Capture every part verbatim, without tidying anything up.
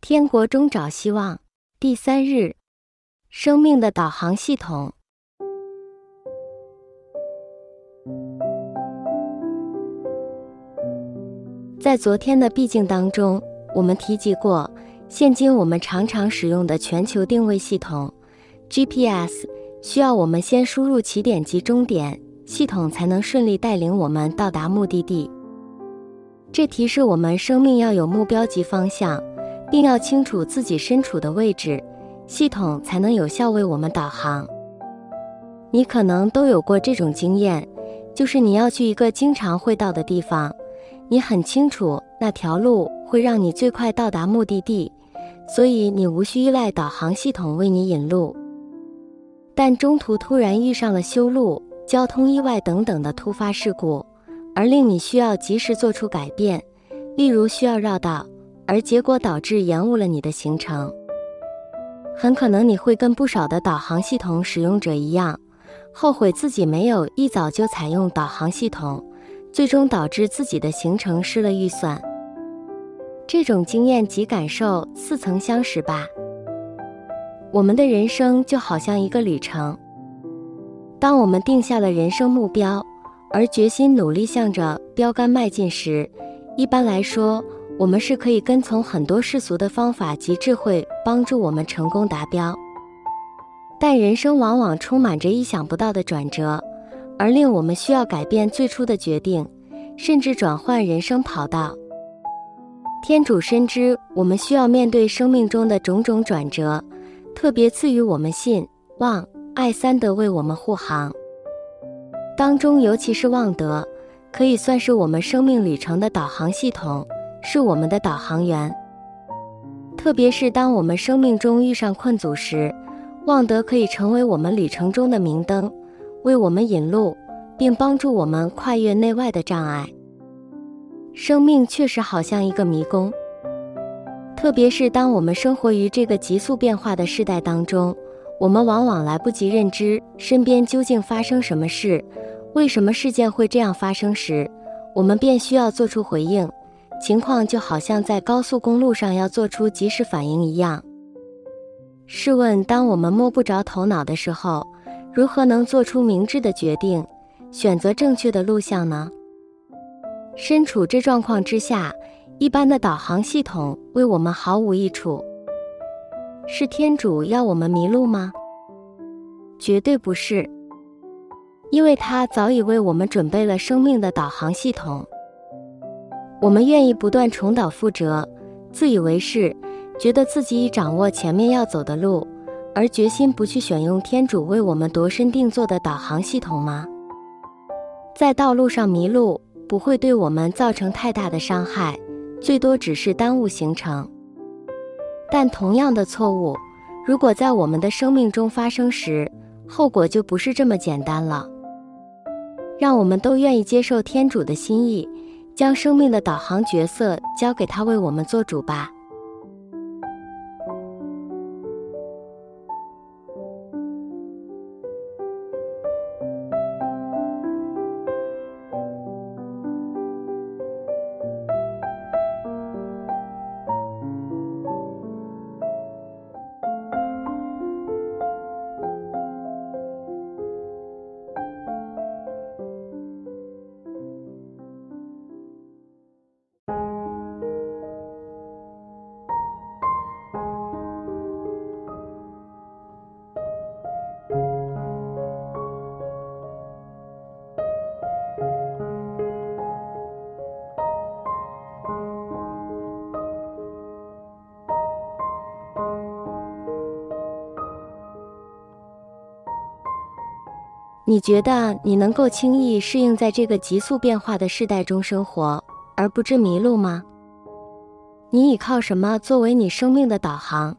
天国中找希望，第三日，生命的导航系统。在昨天的闭境当中，我们提及过，现今我们常常使用的全球定位系统 G P S， 需要我们先输入起点及终点，系统才能顺利带领我们到达目的地。这提示我们生命要有目标及方向，并要清楚自己身处的位置，系统才能有效为我们导航。你可能都有过这种经验，就是你要去一个经常会到的地方，你很清楚那条路会让你最快到达目的地，所以你无需依赖导航系统为你引路。但中途突然遇上了修路、交通意外等等的突发事故，而令你需要及时做出改变，例如需要绕道，而结果导致延误了你的行程。很可能你会跟不少的导航系统使用者一样，后悔自己没有一早就采用导航系统，最终导致自己的行程失了预算。这种经验及感受似曾相识吧？我们的人生就好像一个旅程，当我们定下了人生目标，而决心努力向着标杆迈进时，一般来说，我们是可以跟从很多世俗的方法及智慧帮助我们成功达标。但人生往往充满着意想不到的转折，而令我们需要改变最初的决定，甚至转换人生跑道。天主深知我们需要面对生命中的种种转折，特别赐予我们信、望、爱三德为我们护航。当中尤其是望德，可以算是我们生命旅程的导航系统，是我们的导航员。特别是当我们生命中遇上困阻时，望德可以成为我们旅程中的明灯，为我们引路，并帮助我们跨越内外的障碍。生命确实好像一个迷宫，特别是当我们生活于这个急速变化的时代当中，我们往往来不及认知身边究竟发生什么事，为什么事件会这样发生时，我们便需要做出回应，情况就好像在高速公路上要做出及时反应一样。试问，当我们摸不着头脑的时候，如何能做出明智的决定，选择正确的路向呢？身处这状况之下，一般的导航系统为我们毫无益处。是天主要我们迷路吗？绝对不是，因为他早已为我们准备了生命的导航系统。我们愿意不断重蹈覆辙，自以为是，觉得自己已掌握前面要走的路，而决心不去选用天主为我们度身定做的导航系统吗？在道路上迷路不会对我们造成太大的伤害，最多只是耽误行程。但同样的错误，如果在我们的生命中发生时，后果就不是这么简单了。让我们都愿意接受天主的心意，将生命的导航角色交给他为我们做主吧。你觉得你能够轻易适应在这个急速变化的时代中生活，而不致迷路吗？你依靠什么作为你生命的导航？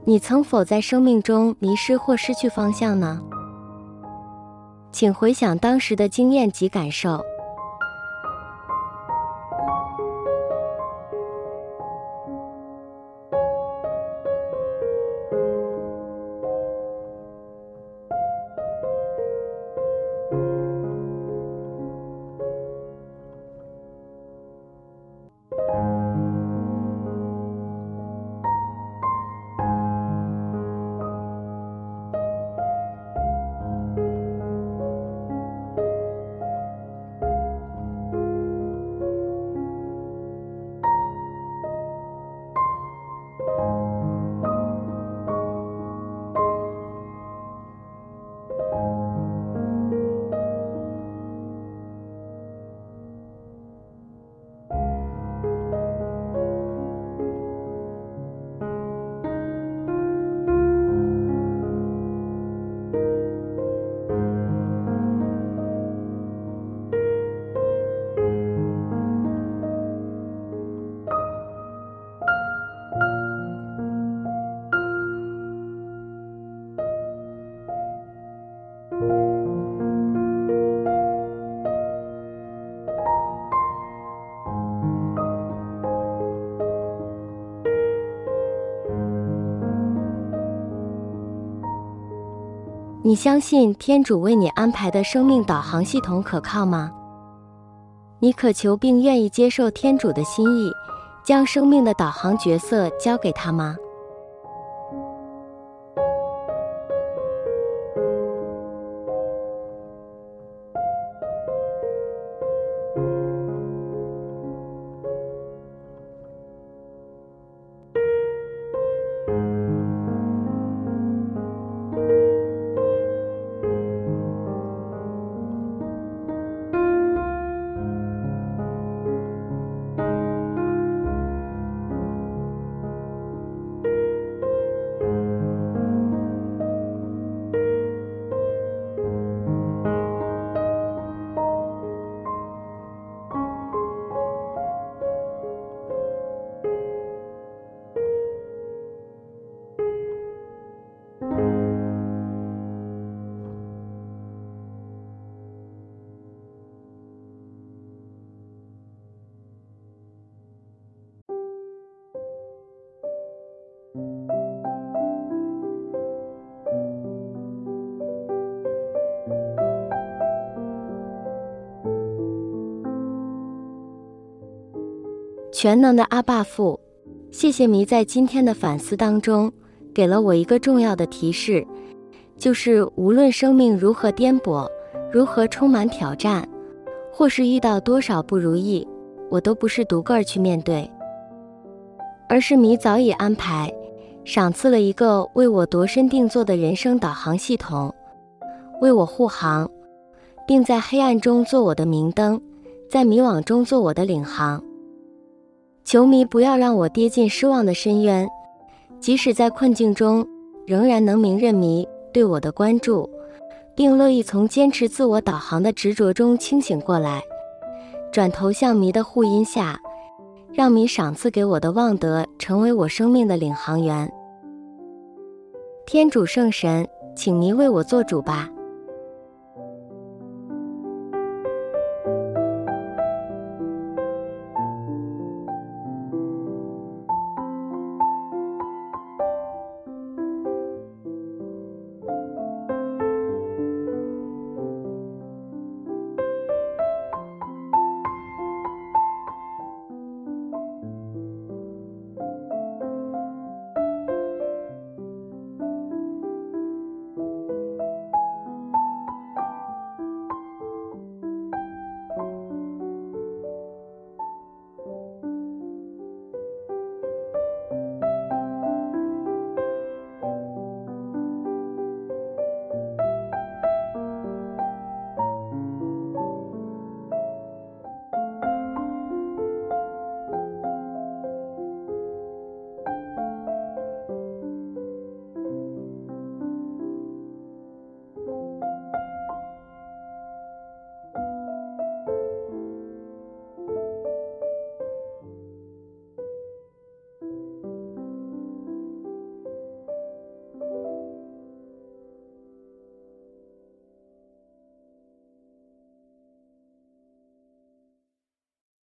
你曾否在生命中迷失或失去方向呢？请回想当时的经验及感受。你相信天主为你安排的生命导航系统可靠吗？你渴求并愿意接受天主的心意，将生命的导航角色交给他吗？全能的阿爸父，谢谢弥在今天的反思当中给了我一个重要的提示，就是无论生命如何颠簸，如何充满挑战，或是遇到多少不如意，我都不是独个儿去面对，而是弥早已安排，赏赐了一个为我度身定做的人生导航系统，为我护航，并在黑暗中做我的明灯，在迷惘中做我的领航。求弥不要让我跌进失望的深渊，即使在困境中，仍然能明认弥对我的关注，并乐意从坚持自我导航的执着中清醒过来，转头向弥的护荫下，让弥赏赐给我的望德成为我生命的领航员。天主圣神，请弥为我做主吧。